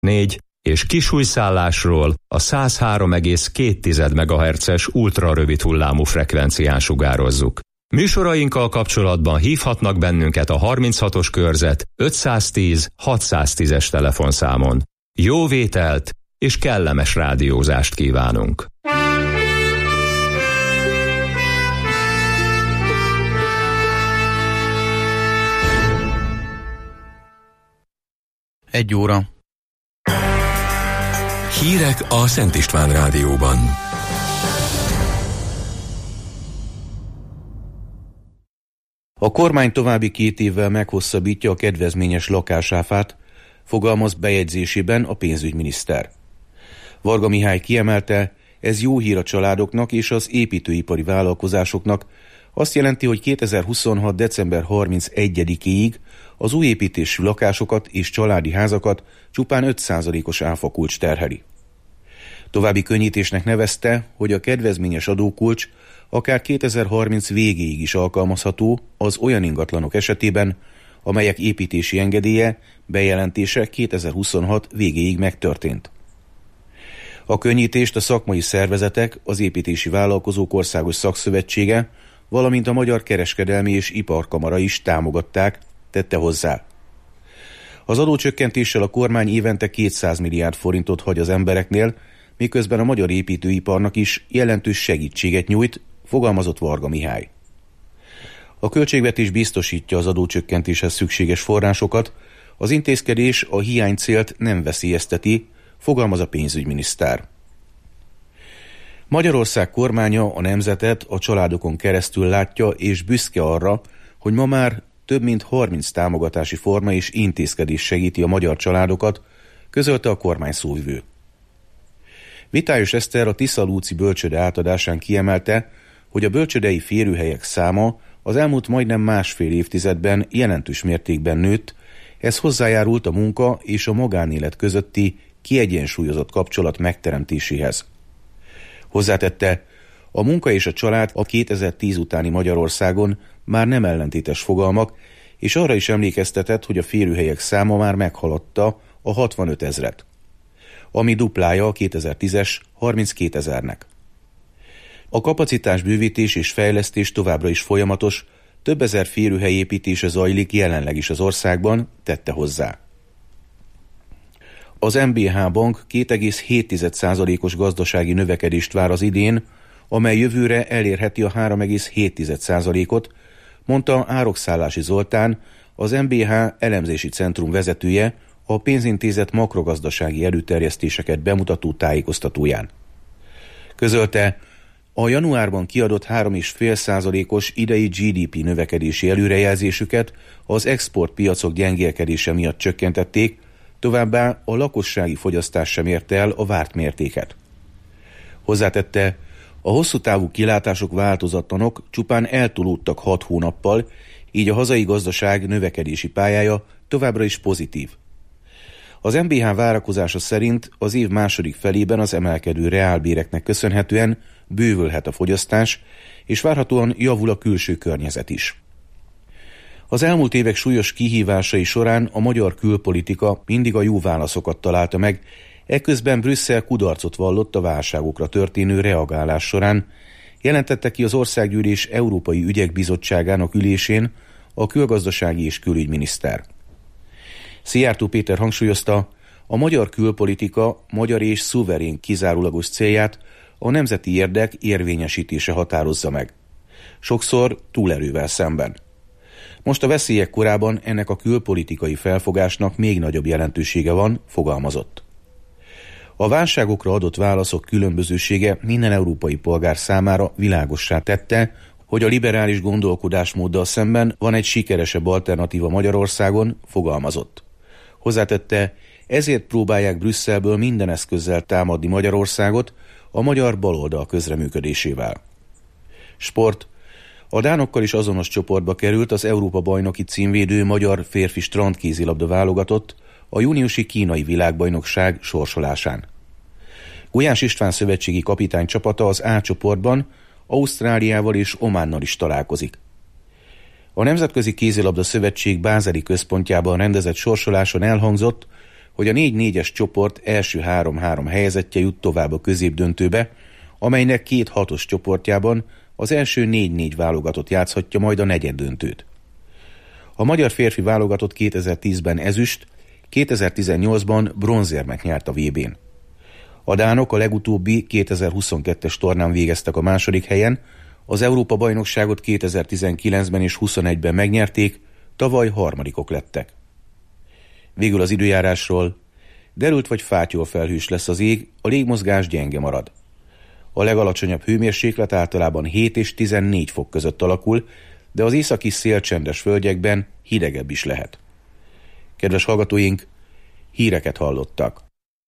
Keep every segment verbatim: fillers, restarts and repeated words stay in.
négy és kisújszállásról a száz három egész két megahertzes ultrarövid hullámú frekvencián sugározzuk. Műsorainkkal kapcsolatban hívhatnak bennünket a harminchatos körzet ötszáztíz hatszáztízes telefonszámon. Jó vételt és kellemes rádiózást kívánunk! Egy óra. Hírek a Szent István Rádióban. A kormány további két évvel meghosszabbítja a kedvezményes lakásáfát, fogalmaz bejegyzésében a pénzügyminiszter. Varga Mihály kiemelte, ez jó hír a családoknak és az építőipari vállalkozásoknak. Azt jelenti, hogy kétezer-huszonhat. december harmincegyedikéig az új építésű lakásokat és családi házakat csupán öt százalékos áfakulcs terheli. További könnyítésnek nevezte, hogy a kedvezményes adókulcs akár kétezer-harminc végéig is alkalmazható az olyan ingatlanok esetében, amelyek építési engedélye, bejelentése kétezer-huszonhat végéig megtörtént. A könnyítést a szakmai szervezetek, az Építési Vállalkozók Országos Szakszövetsége, valamint a Magyar Kereskedelmi és Iparkamara is támogatták, tette hozzá. Az adócsökkentéssel a kormány évente kétszáz milliárd forintot hagy az embereknél, miközben a magyar építőiparnak is jelentős segítséget nyújt, fogalmazott Varga Mihály. A költségvetés biztosítja az adócsökkentéshez szükséges forrásokat, az intézkedés a hiánycélt nem veszélyezteti, fogalmaz a pénzügyminiszter. Magyarország kormánya a nemzetet a családokon keresztül látja, és büszke arra, hogy ma már több mint harminc támogatási forma és intézkedés segíti a magyar családokat, közölte a kormány szóvivő. Vitályos Eszter a Tiszalúci bölcsőde átadásán kiemelte, hogy a bölcsődei férőhelyek száma az elmúlt majdnem másfél évtizedben jelentős mértékben nőtt, ez hozzájárult a munka és a magánélet közötti kiegyensúlyozott kapcsolat megteremtéséhez. Hozzátette, a munka és a család a kétezer-tíz utáni Magyarországon már nem ellentétes fogalmak, és arra is emlékeztetett, hogy a férőhelyek száma már meghaladta a hatvanöt ezret, ami duplája a kétezer-tízes harminckétezernek. A kapacitásbővítés és fejlesztés továbbra is folyamatos, több ezer férőhely építése zajlik jelenleg is az országban, tette hozzá. Az em bé há Bank két egész hét százalékos gazdasági növekedést vár az idén, amely jövőre elérheti a három egész hét százalékot, mondta Árokszállási Zoltán, az em bé há elemzési centrum vezetője a pénzintézet makrogazdasági előterjesztéseket bemutató tájékoztatóján. Közölte, a januárban kiadott három egész öt százalékos idei gé dé pé növekedési előrejelzésüket az exportpiacok gyengélkedése miatt csökkentették, továbbá a lakossági fogyasztás sem érte el a várt mértéket. Hozzátette, a hosszú távú kilátások változatlanok, csupán eltolódtak hat hónappal, így a hazai gazdaság növekedési pályája továbbra is pozitív. Az em bé há várakozása szerint az év második felében az emelkedő reálbéreknek köszönhetően bővülhet a fogyasztás, és várhatóan javul a külső környezet is. Az elmúlt évek súlyos kihívásai során a magyar külpolitika mindig a jó válaszokat találta meg, eközben Brüsszel kudarcot vallott a válságokra történő reagálás során, jelentette ki az Országgyűlés Európai Ügyek Bizottságának ülésén a külgazdasági és külügyminiszter. Szijjártó Péter hangsúlyozta, a magyar külpolitika magyar és szuverén kizárólagos célját a nemzeti érdek érvényesítése határozza meg. Sokszor túlerővel szemben. Most a veszélyek korában ennek a külpolitikai felfogásnak még nagyobb jelentősége van, fogalmazott. A válságokra adott válaszok különbözősége minden európai polgár számára világossá tette, hogy a liberális gondolkodásmóddal szemben van egy sikeresebb alternatíva Magyarországon, fogalmazott. Hozzátette, ezért próbálják Brüsszelből minden eszközzel támadni Magyarországot a magyar baloldal közreműködésével. Sport. A dánokkal is azonos csoportba került az Európa-bajnoki címvédő magyar férfi strandkézilabda válogatott a júniusi kínai világbajnokság sorsolásán. Gulyás István szövetségi kapitány csapata az A csoportban Ausztráliával és Ománnal is találkozik. A Nemzetközi Kézilabda Szövetség bázeli központjában rendezett sorsoláson elhangzott, hogy a négy négyes csoport első három-három helyezettje jut tovább a középdöntőbe, amelynek két hatos csoportjában az első négy négy válogatott játszhatja majd a negyeddöntőt. A magyar férfi válogatott kétezer-tízben ezüst, kétezer-tizennyolcban bronzérmet nyert a vé bén. A dánok a legutóbbi kétezer-huszonkettes tornán végeztek a második helyen, az Európa-bajnokságot kétezer-tizenkilencben és huszonegyben megnyerték, tavaly harmadikok lettek. Végül az időjárásról: derült vagy fátyol felhős lesz az ég, a légmozgás gyenge marad. A legalacsonyabb hőmérséklet általában hét és tizennégy fok között alakul, de az északi szélcsendes földekben hidegebb is lehet. Kedves hallgatóink, híreket hallottak.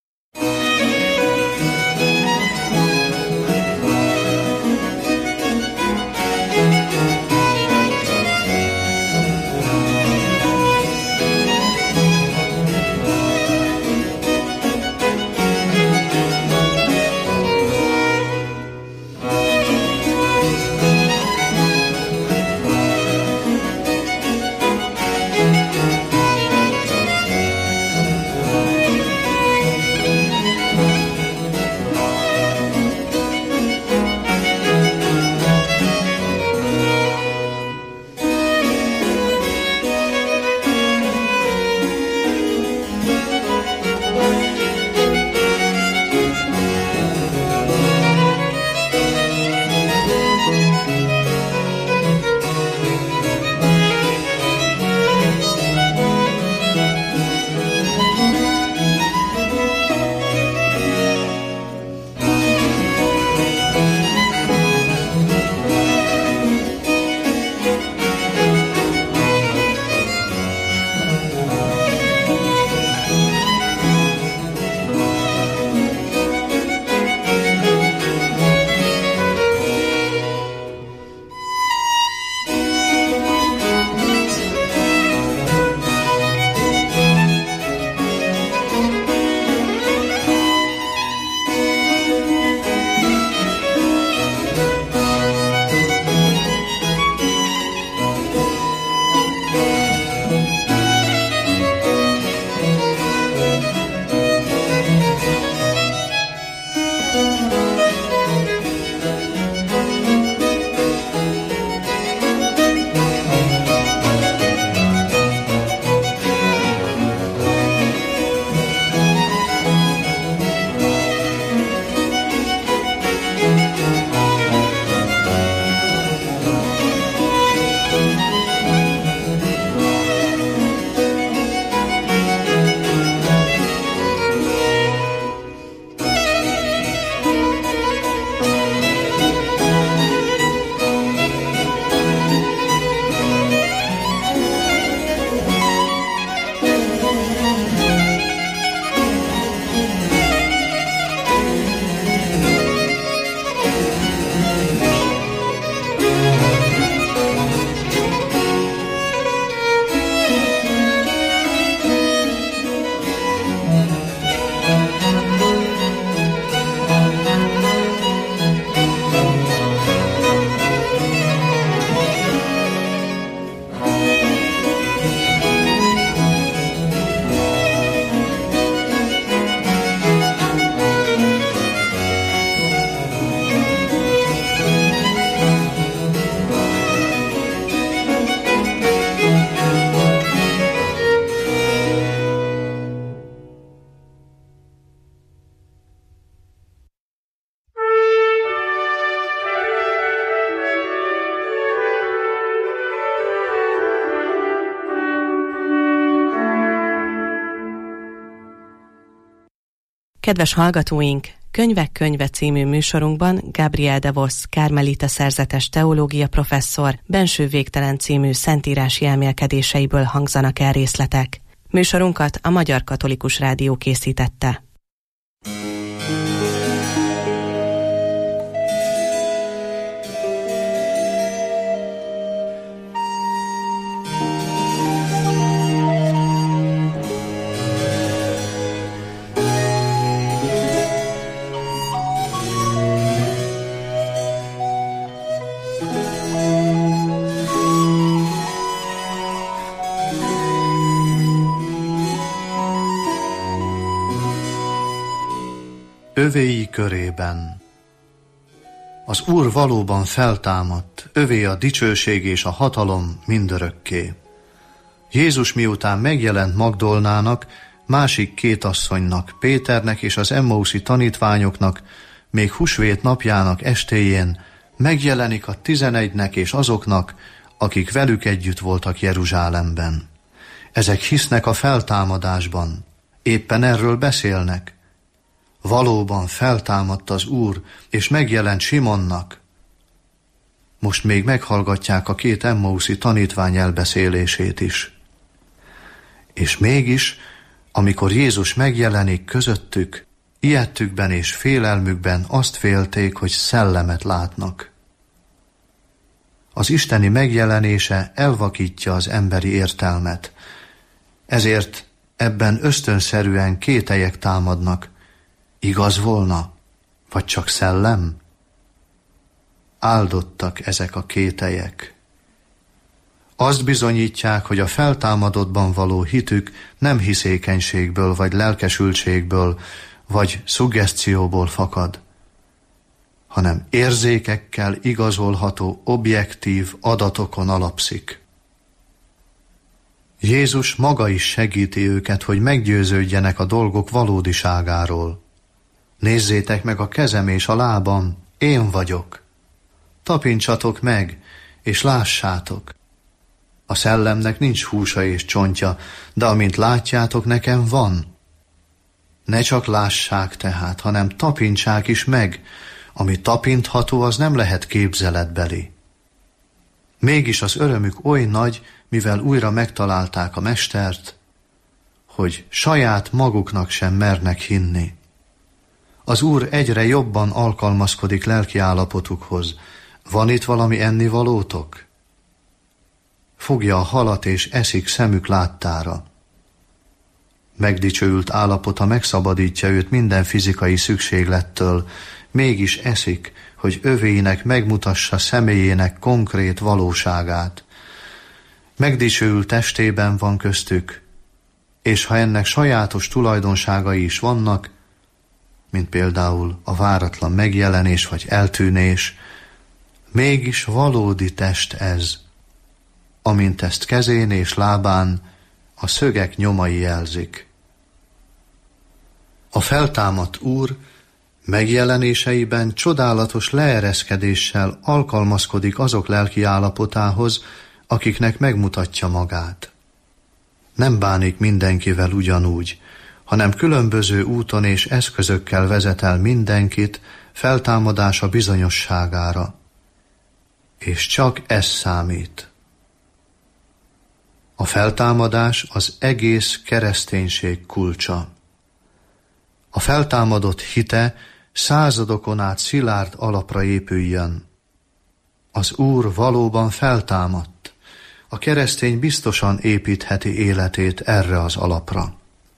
Kedves hallgatóink, Könyvek könyve című műsorunkban Gabriel de Vos, kármelita szerzetes teológia professzor Benső végtelen című szentírási elmélkedéseiből hangzanak el részletek. Műsorunkat a Magyar Katolikus Rádió készítette. övéi körében. Az Úr valóban feltámadt, övé a dicsőség és a hatalom mindörökké. Jézus miután megjelent Magdolnának, másik két asszonynak, Péternek és az emmauszi tanítványoknak, még húsvét napjának estéjén megjelenik a tizenegynek és azoknak, akik velük együtt voltak Jeruzsálemben. Ezek hisznek a feltámadásban, éppen erről beszélnek. Valóban feltámadt az Úr, és megjelent Simonnak. Most még meghallgatják a két emmauszi tanítvány elbeszélését is. És mégis, amikor Jézus megjelenik közöttük, ijedtükben és félelmükben azt félték, hogy szellemet látnak. Az isteni megjelenése elvakítja az emberi értelmet, ezért ebben ösztönszerűen kételyek támadnak. Igaz volna, vagy csak szellem? Áldottak ezek a kételyek. Azt bizonyítják, hogy a feltámadottban való hitük nem hiszékenységből, vagy lelkesültségből, vagy szuggeszcióból fakad, hanem érzékekkel igazolható objektív adatokon alapszik. Jézus maga is segíti őket, hogy meggyőződjenek a dolgok valódiságáról. Nézzétek meg a kezem és a lábam, én vagyok. Tapincsatok meg, és lássátok. A szellemnek nincs húsa és csontja, de amint látjátok, nekem van. Ne csak lássák tehát, hanem tapintsák is meg. Ami tapintható, az nem lehet képzeletbeli. Mégis az örömük oly nagy, mivel újra megtalálták a mestert, hogy saját maguknak sem mernek hinni. Az Úr egyre jobban alkalmazkodik lelki állapotukhoz. Van itt valami ennivalótok? Fogja a halat és eszik szemük láttára. Megdicsőült állapota megszabadítja őt minden fizikai szükséglettől, mégis eszik, hogy övéinek megmutassa személyének konkrét valóságát. Megdicsőült testében van köztük, és ha ennek sajátos tulajdonságai is vannak, mint például a váratlan megjelenés vagy eltűnés, mégis valódi test ez, amint ezt kezén és lábán a szögek nyomai jelzik. A feltámadt Úr megjelenéseiben csodálatos leereszkedéssel alkalmazkodik azok lelki állapotához, akiknek megmutatja magát. Nem bánik mindenkivel ugyanúgy, hanem különböző úton és eszközökkel vezet el mindenkit feltámadása bizonyosságára. És csak ez számít. A feltámadás az egész kereszténység kulcsa. A feltámadott hite századokon át szilárd alapra épüljön. Az Úr valóban feltámadt. A keresztény biztosan építheti életét erre az alapra.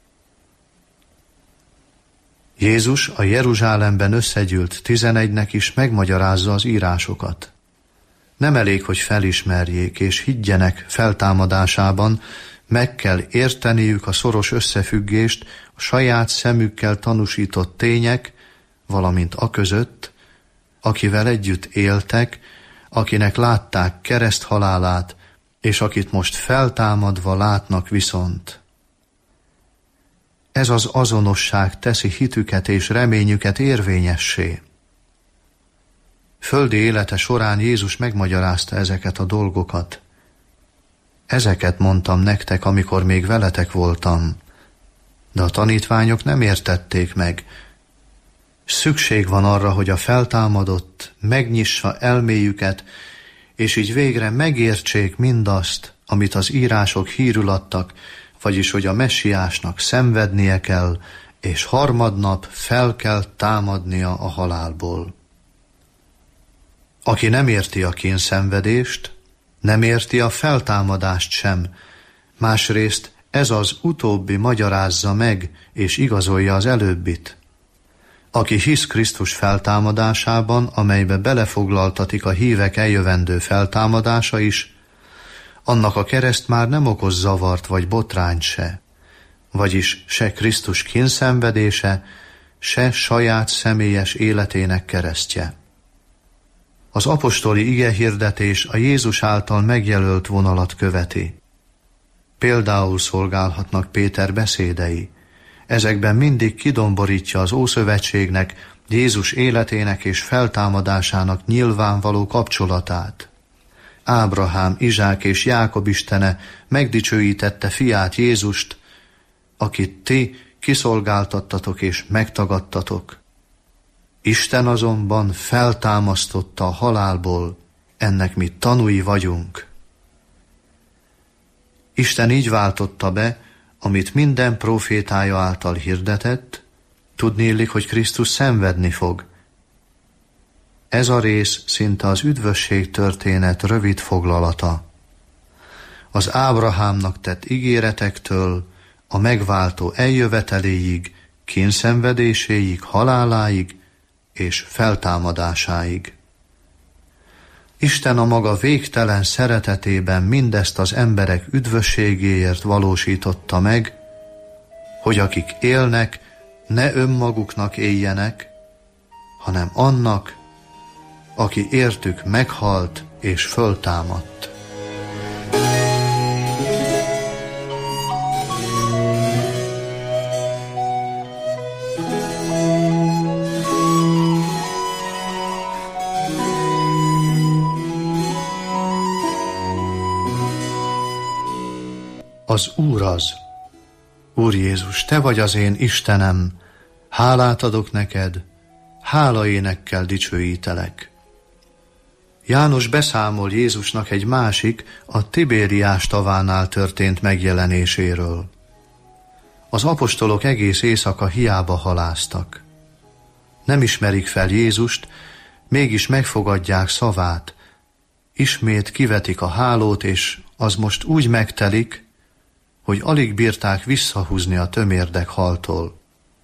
Jézus a Jeruzsálemben összegyűlt tizenegynek is megmagyarázza az írásokat. Nem elég, hogy felismerjék és higgyenek feltámadásában, meg kell érteniük a szoros összefüggést a saját szemükkel tanúsított tények, valamint aközött, akivel együtt éltek, akinek látták kereszthalálát, és akit most feltámadva látnak viszont. Ez az azonosság teszi hitüket és reményüket érvényessé. Földi élete során Jézus megmagyarázta ezeket a dolgokat. Ezeket mondtam nektek, amikor még veletek voltam, de a tanítványok nem értették meg. Szükség van arra, hogy a feltámadott megnyissa elméjüket, és így végre megértsék mindazt, amit az írások hírül adtak, vagyis hogy a messiásnak szenvednie kell, és harmadnap fel kell támadnia a halálból. Aki nem érti a kényszenvedést, nem érti a feltámadást sem, másrészt ez az utóbbi magyarázza meg és igazolja az előbbit. Aki hisz Krisztus feltámadásában, amelybe belefoglaltatik a hívek eljövendő feltámadása is, annak a kereszt már nem okoz zavart vagy botrányt se, vagyis se Krisztus kényszenvedése, se saját személyes életének keresztje. Az apostoli igehirdetés a Jézus által megjelölt vonalat követi. Például szolgálhatnak Péter beszédei. Ezekben mindig kidomborítja az Ószövetségnek, Jézus életének és feltámadásának nyilvánvaló kapcsolatát. Ábrahám, Izsák és Jákob istene megdicsőítette fiát Jézust, akit ti kiszolgáltattatok és megtagadtatok. Isten azonban feltámasztotta a halálból, ennek mi tanúi vagyunk. Isten így váltotta be, amit minden prófétája által hirdetett, tudniillik, hogy Krisztus szenvedni fog. Ez a rész szinte az üdvösség történet rövid foglalata. Az Ábrahámnak tett ígéretektől a megváltó eljöveteléig, kényszenvedéséig, haláláig és feltámadásáig. Isten a maga végtelen szeretetében mindezt az emberek üdvösségéért valósította meg, hogy akik élnek, ne önmaguknak éljenek, hanem annak, aki értük meghalt és föltámadt. Az Úr az. Úr Jézus, Te vagy az én Istenem, hálát adok neked, hálaénekkel dicsőítelek. János beszámol Jézusnak egy másik, a Tibériás tavánál történt megjelenéséről. Az apostolok egész éjszaka hiába haláztak. Nem ismerik fel Jézust, mégis megfogadják szavát. Ismét kivetik a hálót, és az most úgy megtelik, hogy alig bírták visszahúzni a tömérdek haltól.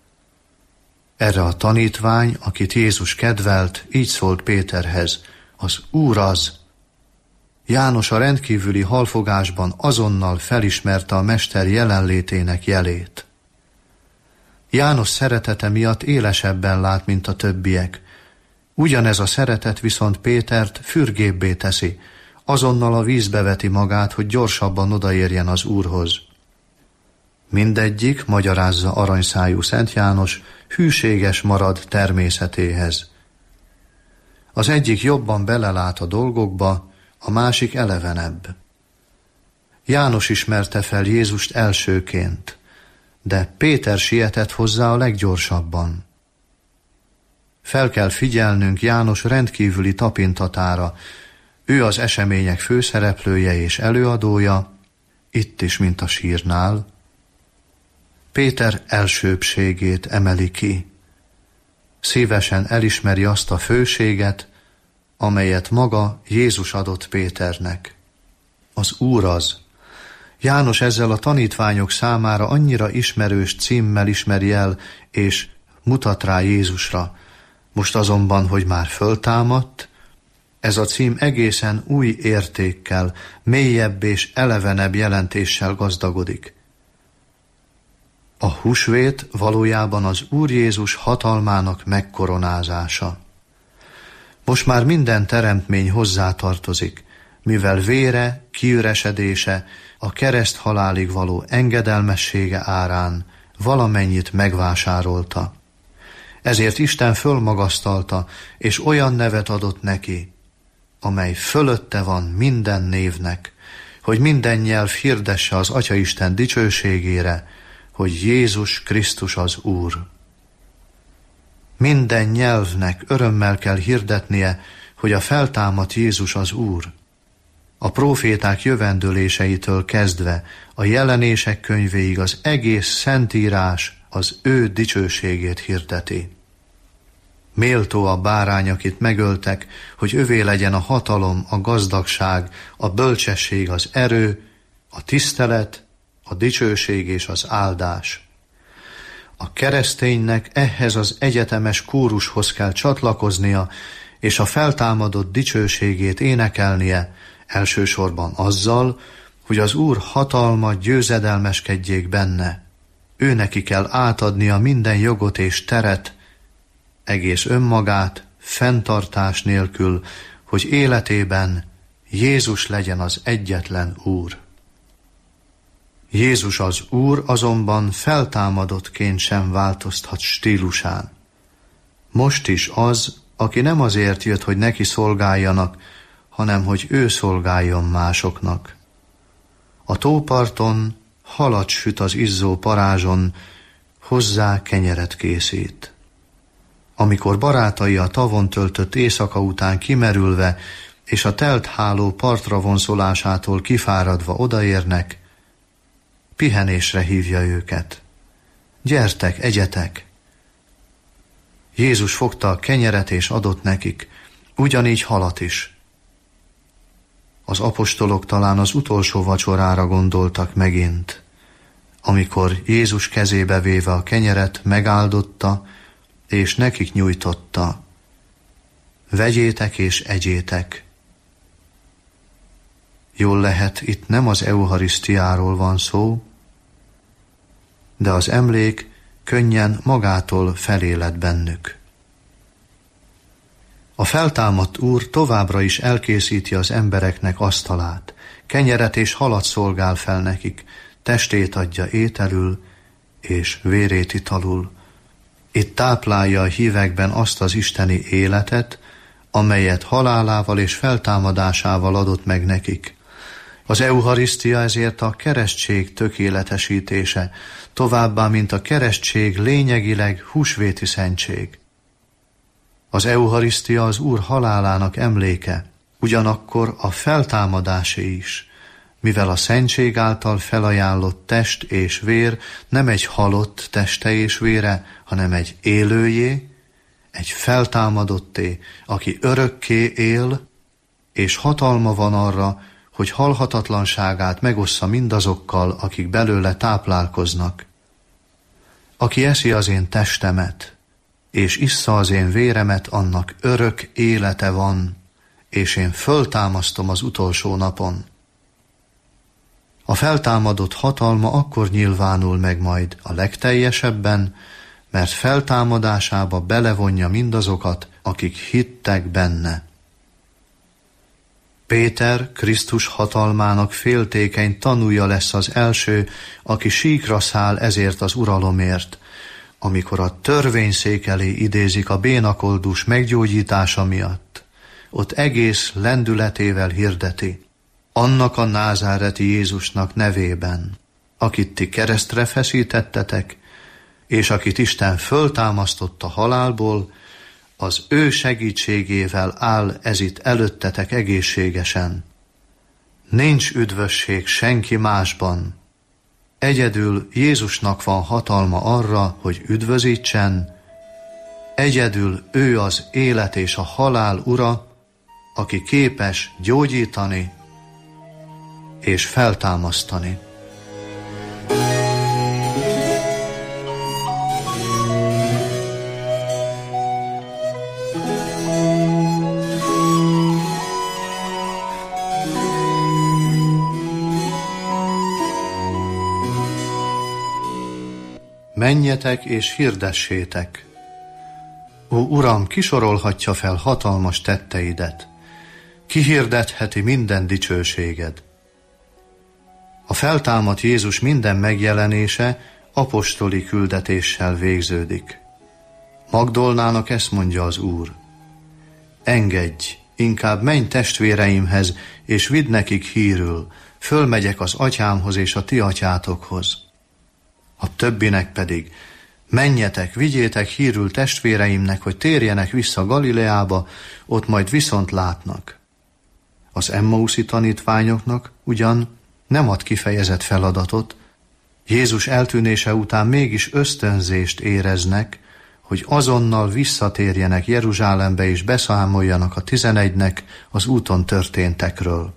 Erre a tanítvány, akit Jézus kedvelt, így szólt Péterhez: az Úr az. János a rendkívüli halfogásban azonnal felismerte a mester jelenlétének jelét. János szeretete miatt élesebben lát, mint a többiek. Ugyanez a szeretet viszont Pétert fürgébbé teszi, azonnal a vízbe veti magát, hogy gyorsabban odaérjen az Úrhoz. Mindegyik, magyarázza aranyszájú Szent János, hűséges marad természetéhez. Az egyik jobban belelát a dolgokba, a másik elevenebb. János ismerte fel Jézust elsőként, de Péter sietett hozzá a leggyorsabban. Fel kell figyelnünk János rendkívüli tapintatára. Ő az események főszereplője és előadója, itt is, mint a sírnál. Péter elsőbbségét emeli ki. Szívesen elismeri azt a főséget, amelyet maga Jézus adott Péternek. Az Úr az. János ezzel a tanítványok számára annyira ismerős címmel ismeri el, és mutat rá Jézusra. Most azonban, hogy már föltámadt, ez a cím egészen új értékkel, mélyebb és elevenebb jelentéssel gazdagodik. A húsvét valójában az Úr Jézus hatalmának megkoronázása. Most már minden teremtmény hozzátartozik, mivel vére, kiüresedése, a kereszt halálig való engedelmessége árán valamennyit megvásárolta. Ezért Isten fölmagasztalta, és olyan nevet adott neki, amely fölötte van minden névnek, hogy minden nyelv hirdesse az Atyaisten dicsőségére, hogy Jézus Krisztus az Úr. Minden nyelvnek örömmel kell hirdetnie, hogy a feltámadt Jézus az Úr. A próféták jövendőléseitől kezdve a jelenések könyvéig az egész Szentírás az ő dicsőségét hirdeti. Méltó a bárány, akit megöltek, hogy övé legyen a hatalom, a gazdagság, a bölcsesség, az erő, a tisztelet, a dicsőség és az áldás. A kereszténynek ehhez az egyetemes kórushoz kell csatlakoznia, és a feltámadott dicsőségét énekelnie, elsősorban azzal, hogy az Úr hatalma győzedelmeskedjék benne. ő neki kell átadnia minden jogot és teret, egész önmagát, fenntartás nélkül, hogy életében Jézus legyen az egyetlen Úr. Jézus az Úr azonban feltámadottként sem változtat stílusán. Most is az, aki nem azért jött, hogy neki szolgáljanak, hanem hogy ő szolgáljon másoknak. A tóparton halat süt az izzó parázson, hozzá kenyeret készít. Amikor barátai a tavon töltött éjszaka után kimerülve, és a telt háló partra vonszolásától kifáradva odaérnek, pihenésre hívja őket. Gyertek, egyetek! Jézus fogta a kenyeret és adott nekik, ugyanígy halat is. Az apostolok talán az utolsó vacsorára gondoltak megint, amikor Jézus kezébe véve a kenyeret megáldotta, és nekik nyújtotta. Vegyétek és egyétek. Jól lehet, itt nem az eucharisztiáról van szó, de az emlék könnyen magától feléled bennük. A feltámadt Úr továbbra is elkészíti az embereknek asztalát, kenyeret és halat szolgál fel nekik, testét adja ételül, és vérét italul. Itt táplálja a hívekben azt az isteni életet, amelyet halálával és feltámadásával adott meg nekik. Az eucharisztia ezért a keresztség tökéletesítése, továbbá, mint a keresztség lényegileg húsvéti szentség. Az eucharisztia az Úr halálának emléke, ugyanakkor a feltámadásé is, mivel a szentség által felajánlott test és vér nem egy halott teste és vére, hanem egy élőjé, egy feltámadotté, aki örökké él, és hatalma van arra, hogy halhatatlanságát megossza mindazokkal, akik belőle táplálkoznak. Aki eszi az én testemet, és issza az én véremet, annak örök élete van, és én föltámasztom az utolsó napon. A feltámadott hatalma akkor nyilvánul meg majd a legteljesebben, mert feltámadásába belevonja mindazokat, akik hittek benne. Péter, Krisztus hatalmának féltékeny tanúja lesz az első, aki síkra száll ezért az uralomért, amikor a törvényszék elé idézik a bénakoldus meggyógyítása miatt. Ott egész lendületével hirdeti, annak a názáreti Jézusnak nevében, akit ti keresztre feszítettetek, és akit Isten föltámasztott a halálból, az ő segítségével áll ez itt előttetek egészségesen. Nincs üdvösség senki másban. Egyedül Jézusnak van hatalma arra, hogy üdvözítsen, egyedül ő az élet és a halál ura, aki képes gyógyítani és feltámasztani. Menjetek és hirdessétek. Ó, Uram, ki sorolhatja fel hatalmas tetteidet? Ki hirdetheti minden dicsőséged? A feltámadt Jézus minden megjelenése apostoli küldetéssel végződik. Magdolnának ezt mondja az Úr: engedj, inkább menj testvéreimhez, és vidd nekik hírül, fölmegyek az atyámhoz és a ti atyátokhoz. A többinek pedig: menjetek, vigyétek hírül testvéreimnek, hogy térjenek vissza Galileába, ott majd viszont látnak. Az emmauszi tanítványoknak ugyan nem ad kifejezett feladatot, Jézus eltűnése után mégis ösztönzést éreznek, hogy azonnal visszatérjenek Jeruzsálembe és beszámoljanak a tizenegynek az úton történtekről.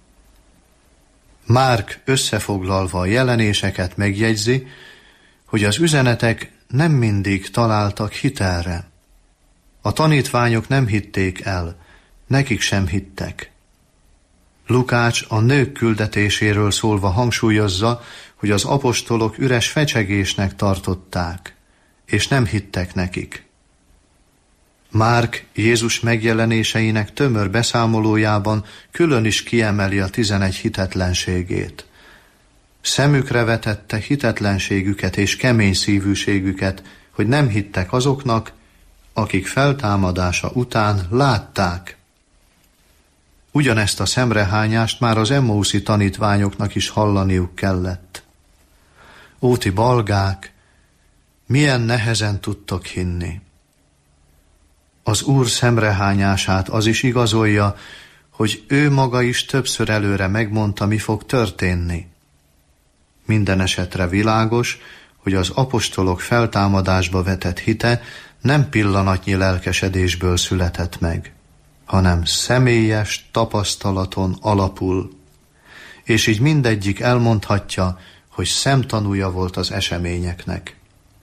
Márk összefoglalva a jelenéseket megjegyzi, hogy az üzenetek nem mindig találtak hitelre. A tanítványok nem hitték el, nekik sem hittek. Lukács a nők küldetéséről szólva hangsúlyozza, hogy az apostolok üres fecsegésnek tartották, és nem hittek nekik. Márk Jézus megjelenéseinek tömör beszámolójában külön is kiemeli a tizenegy hitetlenségét. Szemükre vetette hitetlenségüket és kemény szívűségüket, hogy nem hittek azoknak, akik feltámadása után látták. Ugyanezt a szemrehányást már az Emmauszi tanítványoknak is hallaniuk kellett. Ó, ti balgák, milyen nehezen tudtok hinni. Az Úr szemrehányását az is igazolja, hogy ő maga is többször előre megmondta, mi fog történni. Minden esetre világos, hogy az apostolok feltámadásba vetett hite nem pillanatnyi lelkesedésből született meg, hanem személyes tapasztalaton alapul, és így mindegyik elmondhatja, hogy szemtanúja volt az eseményeknek.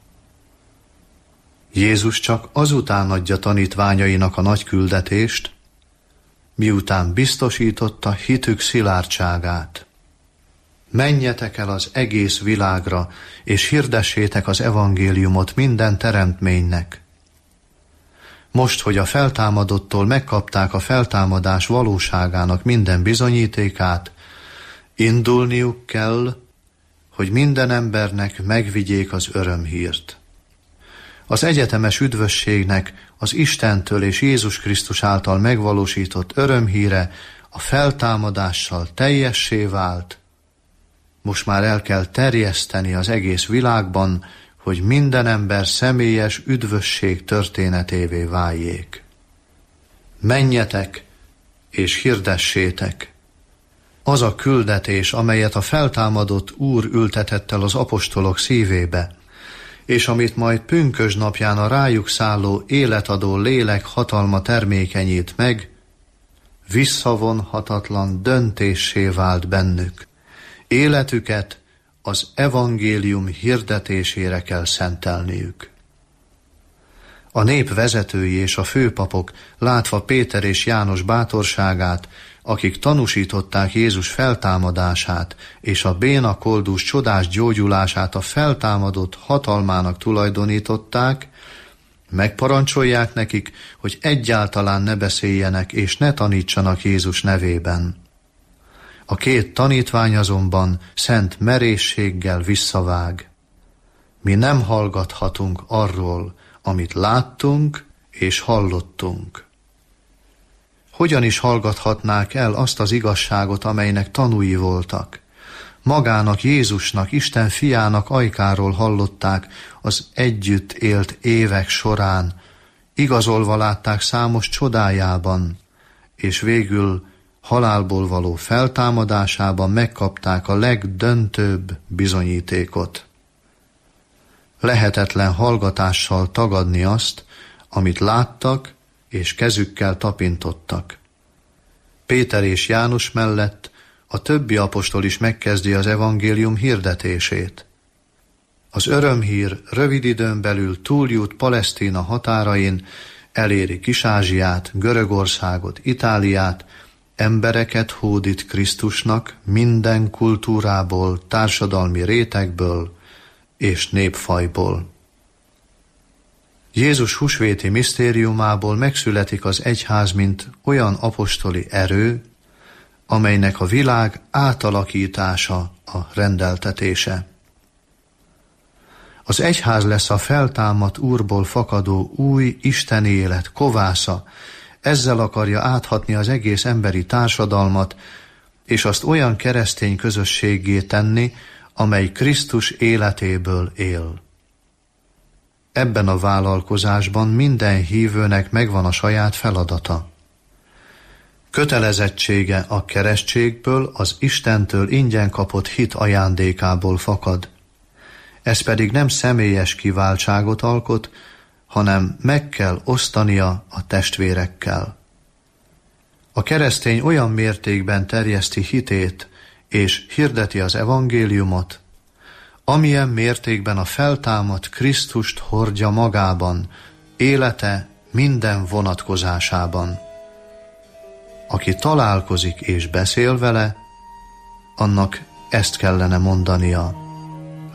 Jézus csak azután adja tanítványainak a nagy küldetést, miután biztosította hitük szilárdságát. Menjetek el az egész világra, és hirdessétek az evangéliumot minden teremtménynek. Most, hogy a feltámadottól megkapták a feltámadás valóságának minden bizonyítékát, indulniuk kell, hogy minden embernek megvigyék az örömhírt. Az egyetemes üdvösségnek az Istentől és Jézus Krisztus által megvalósított örömhíre a feltámadással teljessé vált. Most már el kell terjeszteni az egész világban, hogy minden ember személyes üdvösség történetévé váljék. Menjetek és hirdessétek! Az a küldetés, amelyet a feltámadott Úr ültetett el az apostolok szívébe, és amit majd pünkösd napján a rájuk szálló életadó lélek hatalma termékenyít meg, visszavonhatatlan döntéssé vált bennük. Életüket az evangélium hirdetésére kell szentelniük. A nép vezetői és a főpapok, látva Péter és János bátorságát, akik tanúsították Jézus feltámadását és a béna koldus csodás gyógyulását a feltámadott hatalmának tulajdonították, megparancsolják nekik, hogy egyáltalán ne beszéljenek és ne tanítsanak Jézus nevében. A két tanítvány azonban szent merészséggel visszavág. Mi nem hallgathatunk arról, amit láttunk és hallottunk. Hogyan is hallgathatnák el azt az igazságot, amelynek tanúi voltak? Magának, Jézusnak, Isten fiának ajkáról hallották az együtt élt évek során, igazolva látták számos csodájában, és végül halálból való feltámadásában megkapták a legdöntőbb bizonyítékot. Lehetetlen hallgatással tagadni azt, amit láttak és kezükkel tapintottak. Péter és János mellett a többi apostol is megkezdi az evangélium hirdetését. Az örömhír rövid időn belül túljut Palesztina határain, eléri Kis-Ázsiát, Görögországot, Itáliát, embereket hódít Krisztusnak minden kultúrából, társadalmi rétegből és népfajból. Jézus húsvéti misztériumából megszületik az egyház, mint olyan apostoli erő, amelynek a világ átalakítása a rendeltetése. Az egyház lesz a feltámadt Úrból fakadó új isteni élet kovásza, ezzel akarja áthatni az egész emberi társadalmat, és azt olyan keresztény közösséggé tenni, amely Krisztus életéből él. Ebben a vállalkozásban minden hívőnek megvan a saját feladata. Kötelezettsége a keresztségből, az Istentől ingyen kapott hit ajándékából fakad. Ez pedig nem személyes kiváltságot alkot, hanem meg kell osztania a testvérekkel. A keresztény olyan mértékben terjeszti hitét és hirdeti az evangéliumot, amilyen mértékben a feltámadt Krisztust hordja magában, élete minden vonatkozásában. Aki találkozik és beszél vele, annak ezt kellene mondania: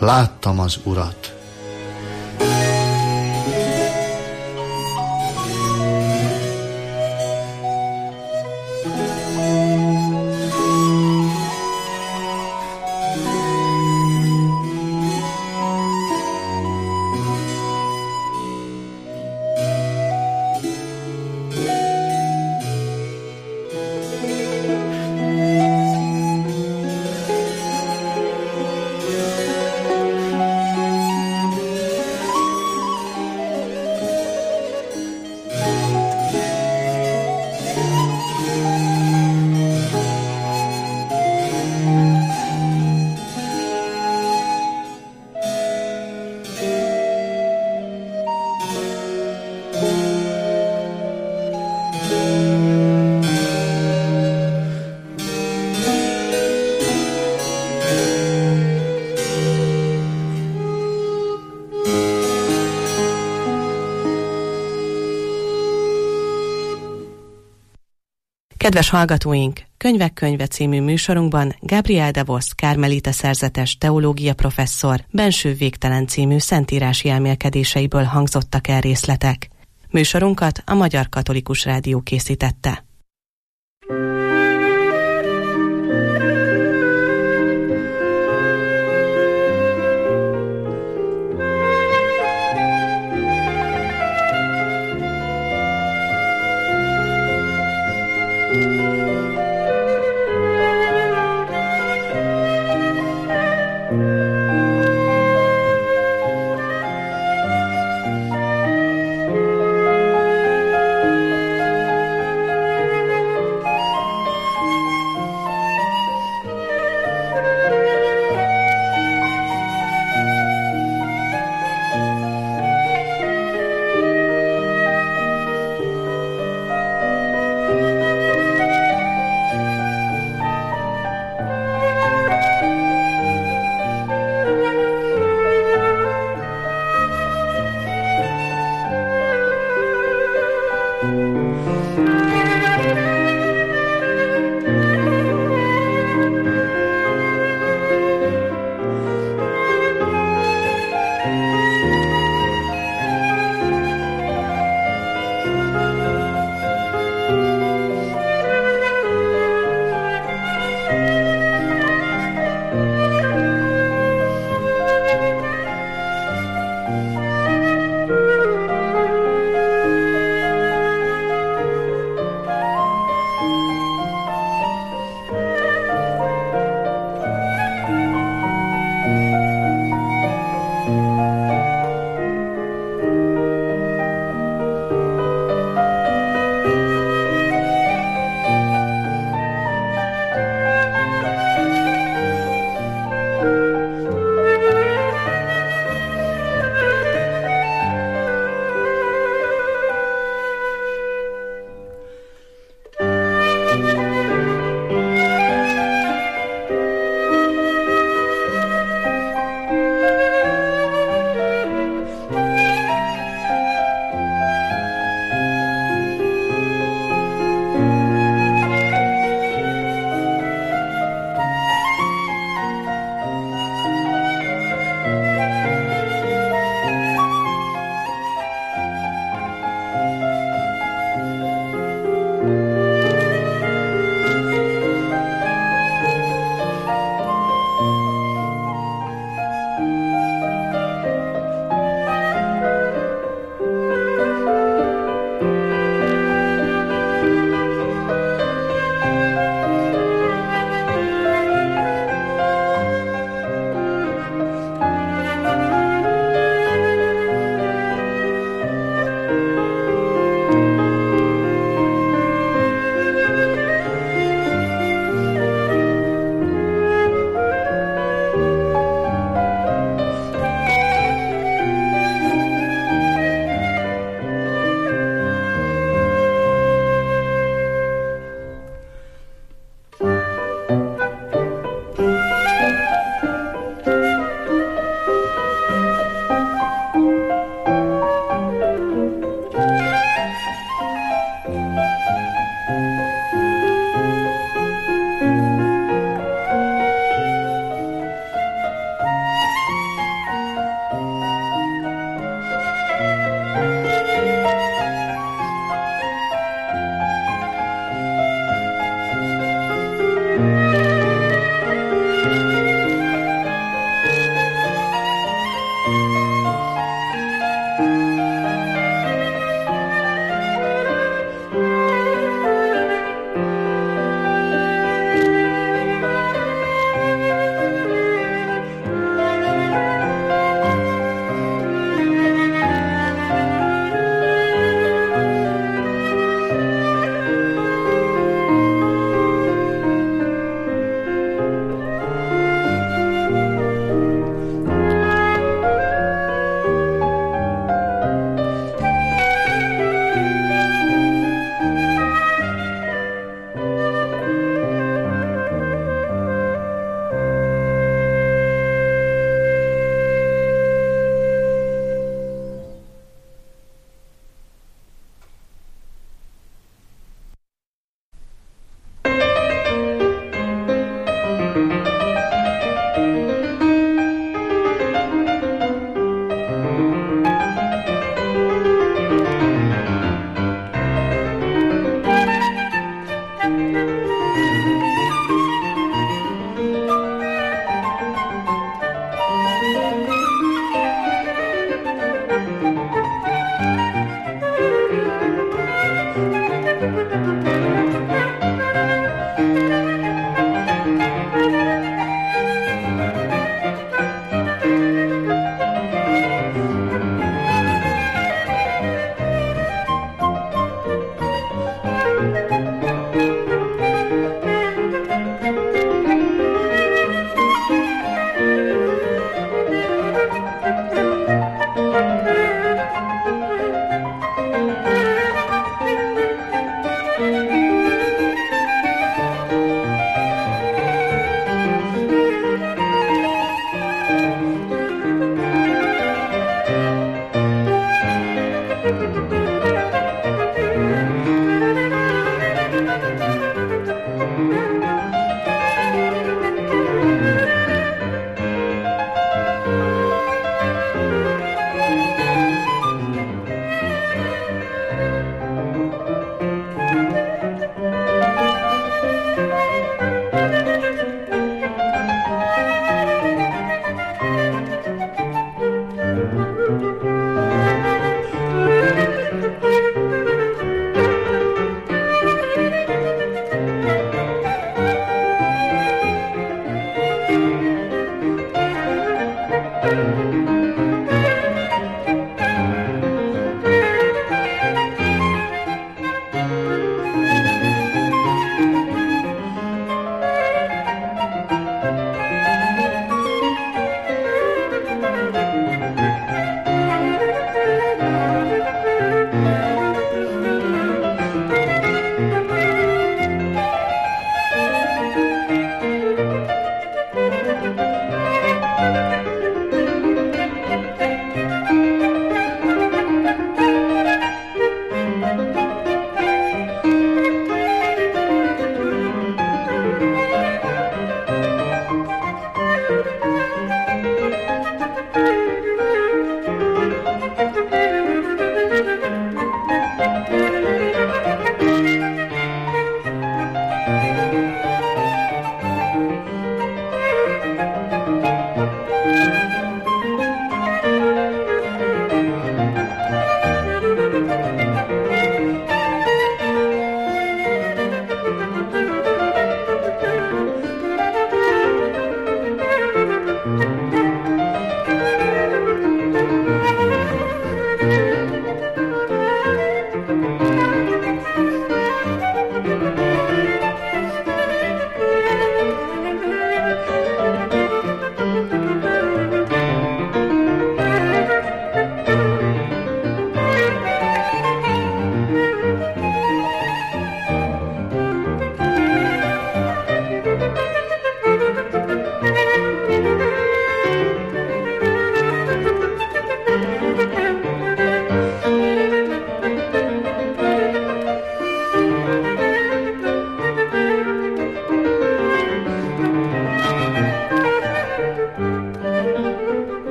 láttam az Urat. Kedves hallgatóink! Könyvek könyve című műsorunkban Gabriel de Vos Karmelita szerzetes teológia professzor Benső végtelen című szentírási elmélkedéseiből hangzottak el részletek. Műsorunkat a Magyar Katolikus Rádió készítette.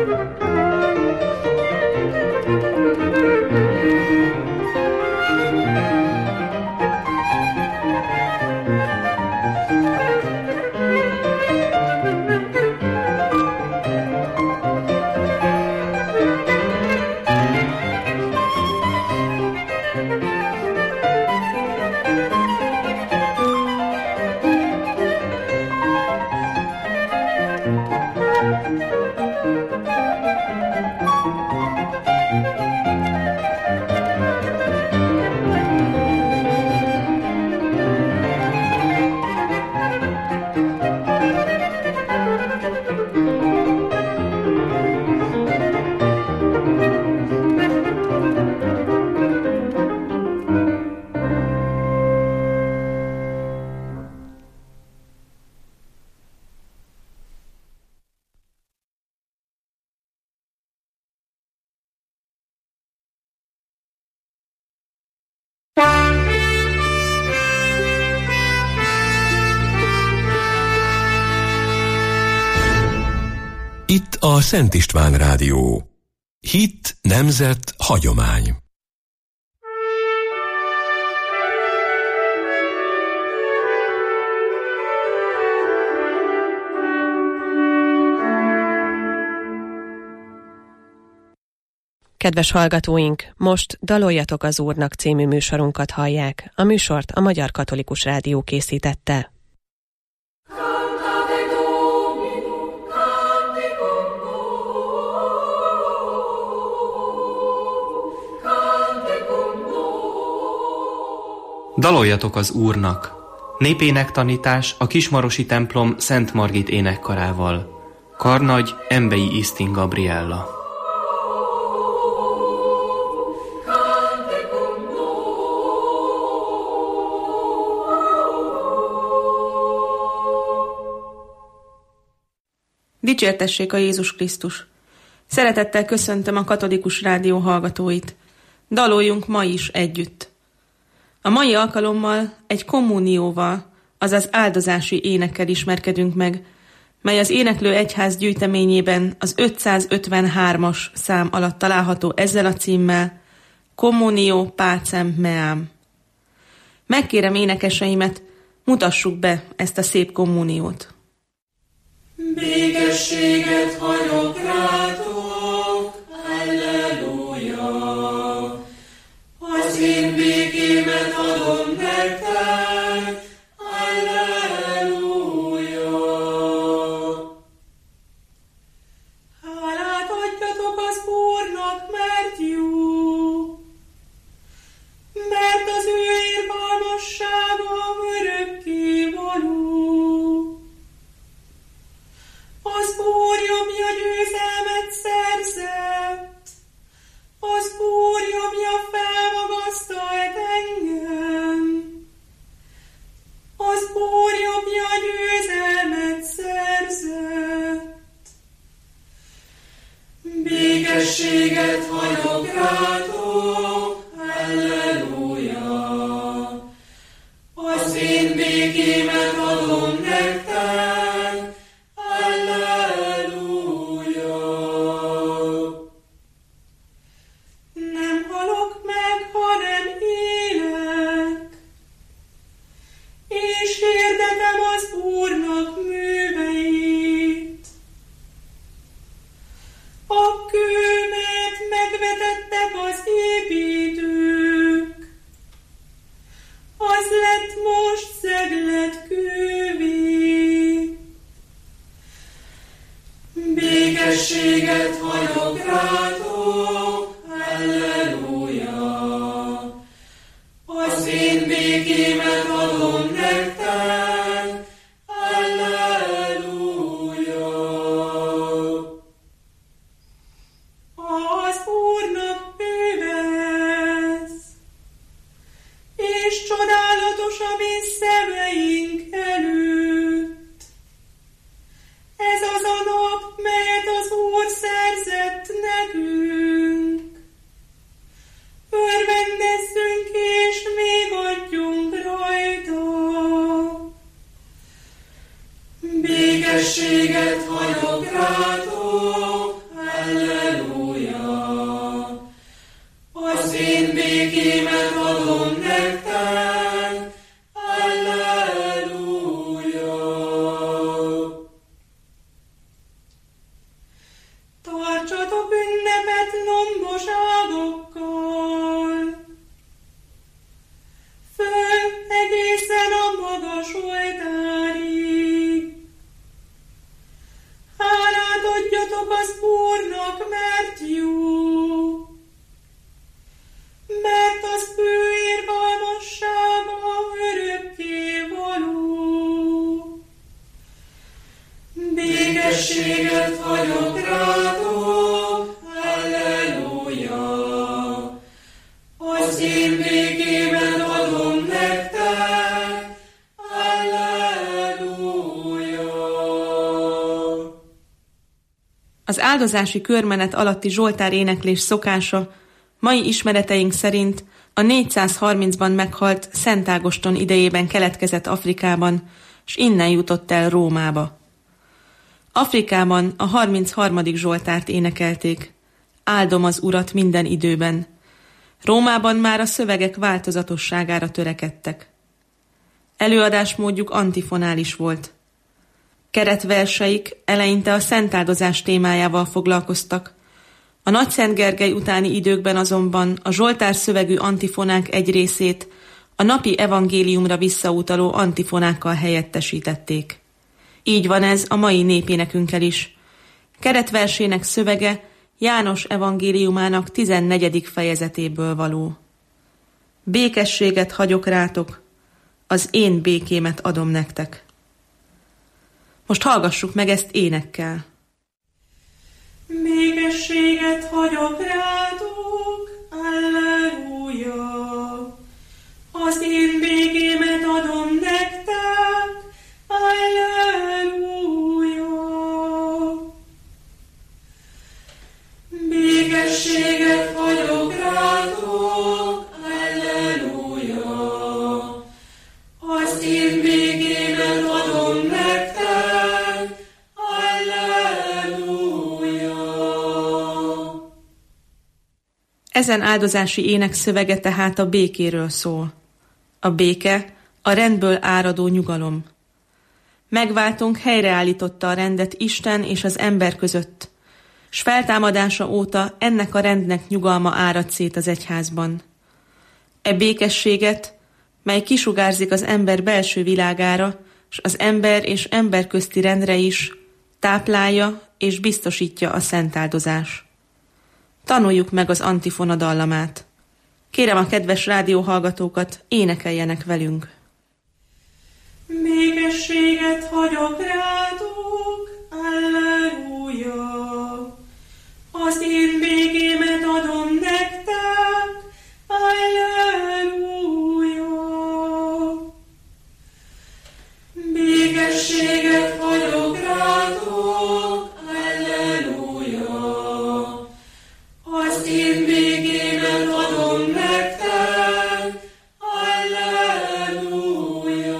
Itt a Szent István Rádió. Hit, nemzet, hagyomány. Kedves hallgatóink, most Daloljatok az Úrnak című műsorunkat hallják. A műsort a Magyar Katolikus Rádió készítette. Daloljatok az Úrnak! Népének tanítás a Kismarosi templom Szent Margit énekkarával. Karnagy Embei Isztin Gabriella. Dicsértessék a Jézus Krisztus! Szeretettel köszöntöm a Katolikus Rádió hallgatóit. Daloljunk ma is együtt. A mai alkalommal egy kommunióval, azaz áldozási énekkel ismerkedünk meg, mely az Éneklő Egyház gyűjteményében az ötszázötvenhármas szám alatt található ezzel a címmel: Communio Pacem Meam. Megkérem énekeseimet, mutassuk be ezt a szép kommuniót. Békességet hagyok rátok, halleluja! Az én békémet adom nektek, halleluja! Hálát adjatok az Úrnak, mert jó, mert az ő irgalmassága örökké való. Az Úr jobbja győzelmet szerzett, az Úr jobbja felmagasztalt engem, az Úr jobbja győzelmet szerzett. Békességet hagyok rátok, halleluja! Az én békémet adom nektek, halleluja! Nem halok meg, hanem élek, és hirdetem az Úrnak műveit. A kő, melyet megvetettek az építők, az lett most szeglet kővé. Békességet hagyok rátok, halleluja! Az én békémet adom nektek, halleluja! Az Úrnak művez, és csodálatos a mi szemeink előtt. Ez az a nap, melyet az Úr szerzett az én békémet adom nektek. Alleluja! Az áldozási körmenet alatti zsoltár éneklés szokása mai ismereteink szerint a négyszázharmincban meghalt Szent Ágoston idejében keletkezett Afrikában, s innen jutott el Rómába. Afrikában a harmincharmadik zsoltárt énekelték, áldom az Urat minden időben. Rómában már a szövegek változatosságára törekedtek. Előadásmódjuk antifonális volt. Keretverseik eleinte a szentáldozás témájával foglalkoztak, a Nagyszent Gergely utáni időkben azonban a zsoltár szövegű antifonák egy részét a napi evangéliumra visszautaló antifonákkal helyettesítették. Így van ez a mai népénekünkkel is. Keretversének szövege János evangéliumának tizennegyedik fejezetéből való. Békességet hagyok rátok, az én békémet adom nektek. Most hallgassuk meg ezt énekkel. Békességet hagyok rátok, alleluja! Az én békémet adom nektek, alleluja! Békességet hagyok rátok, alleluja! Az én békémet adom nektek, alleluja! Ezen áldozási ének szövege tehát a békéről szól. A béke a rendből áradó nyugalom. Megváltunk helyreállította a rendet Isten és az ember között, s feltámadása óta ennek a rendnek nyugalma árad szét az egyházban. E békességet, mely kisugárzik az ember belső világára, s az ember és ember közti rendre is, táplálja és biztosítja a szentáldozás. Tanuljuk meg az antifona dallamát. Kérem a kedves rádióhallgatókat, énekeljenek velünk. Békességet hagyok rátok, alleluja! Az én békémet adom nektek, alleluja! Békességet hagyok rátok, alleluja! Az én békémet adom nektek, alleluja!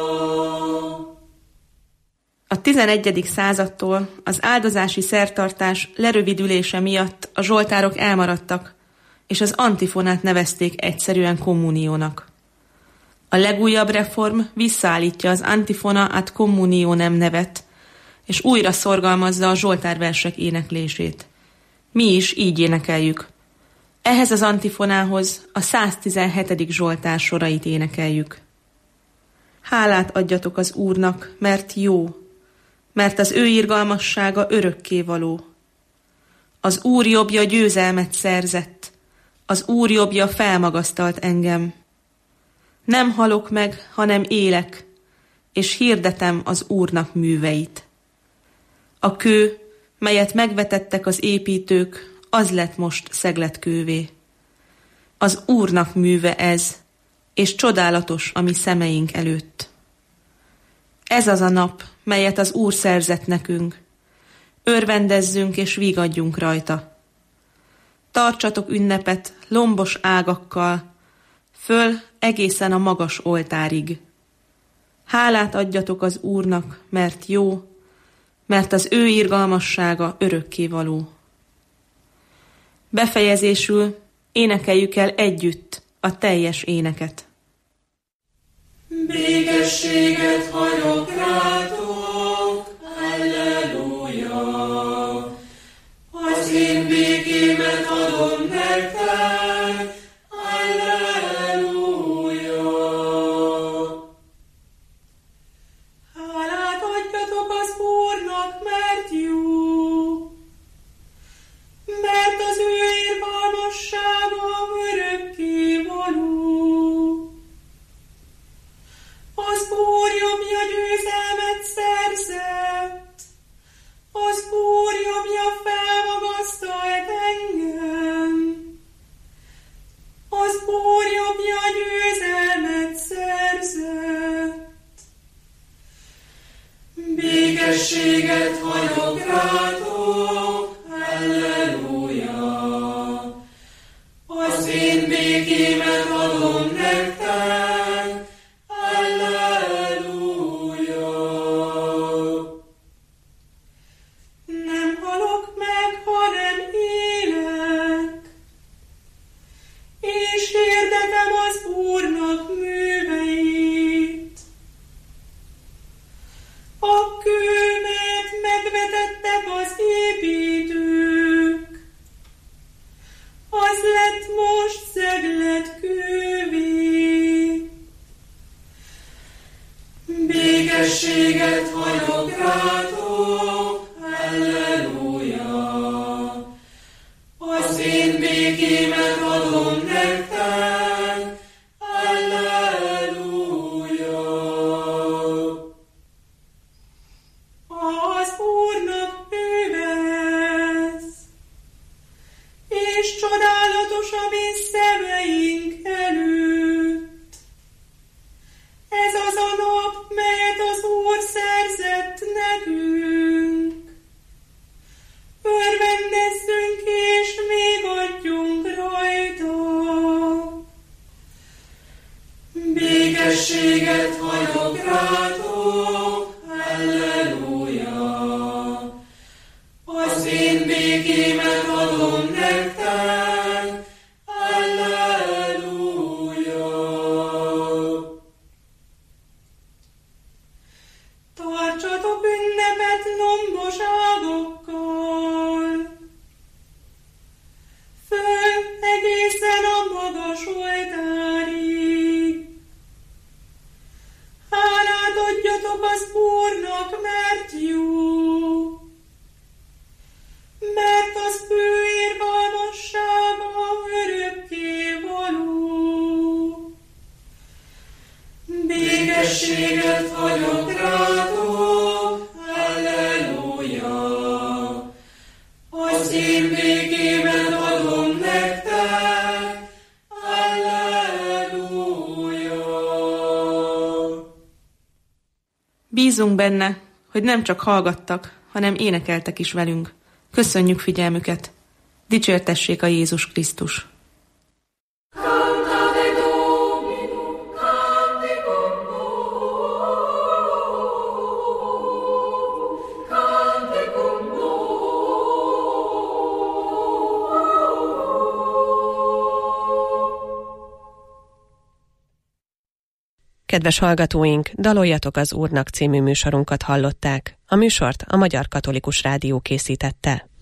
A tizenegyedik századtól az áldozási szertartás lerövidülése miatt a zsoltárok elmaradtak, és az antifonát nevezték egyszerűen kommuniónak. A legújabb reform visszaállítja az antifona ad communionem nevet, és újra szorgalmazza a zsoltárversek éneklését. Mi is így énekeljük. Ehhez az antifonához a száztizenhetedik zsoltár sorait énekeljük. Hálát adjatok az Úrnak, mert jó, mert az ő irgalmassága örökkévaló. Az Úr jobbja győzelmet szerzett, az Úr jobbja felmagasztalt engem. Nem halok meg, hanem élek, és hirdetem az Úrnak műveit. A kő, melyet megvetettek az építők, az lett most szegletkővé. Az Úrnak műve ez, és csodálatos a mi szemeink előtt. Ez az a nap, melyet az Úr szerzett nekünk. Örvendezzünk és vigadjunk rajta. Tartsatok ünnepet lombos ágakkal, föl egészen a magas oltárig. Hálát adjatok az Úrnak, mert jó, mert az ő irgalmassága örökkévaló. Befejezésül énekeljük el együtt a teljes éneket. Békességet hagyok rátok, alleluja! Az én békémet adom nektek, alleluja! Hálát adjatok az Úrnak, mert jó, mert az ő irgalmassága örökkévaló. Az Úr jobbja győzelmet szerzett, az Úr jobbja felmagasztalt engem. Az én békémet adom nektek, Alleluja. Az Úrnak bűvesz, és csodálatos a mi szemeink előtt. Ez az a nap, melyet az Úr szerzett nekünk. Örvendezzünk és még adjunk rajta. Békességet hagyok rátok, Alleluja. Az én békémet adom nektek, Alleluja. Tartsatok ünnepet lombos ágokkal, föl egészen a magas oltárig. Hálát adjatok az Úrnak, mert jó, mert az ő irgalmassága örökké való. Békességet hagyok rátok, Alleluja. Az én békémet adom nektek, Alleluja. Bízunk benne, hogy nem csak hallgattak, hanem énekeltek is velünk. Köszönjük figyelmüket! Dicsértessék a Jézus Krisztus! Kedves hallgatóink, Daloljatok az Úrnak című műsorunkat hallották. A műsort a Magyar Katolikus Rádió készítette.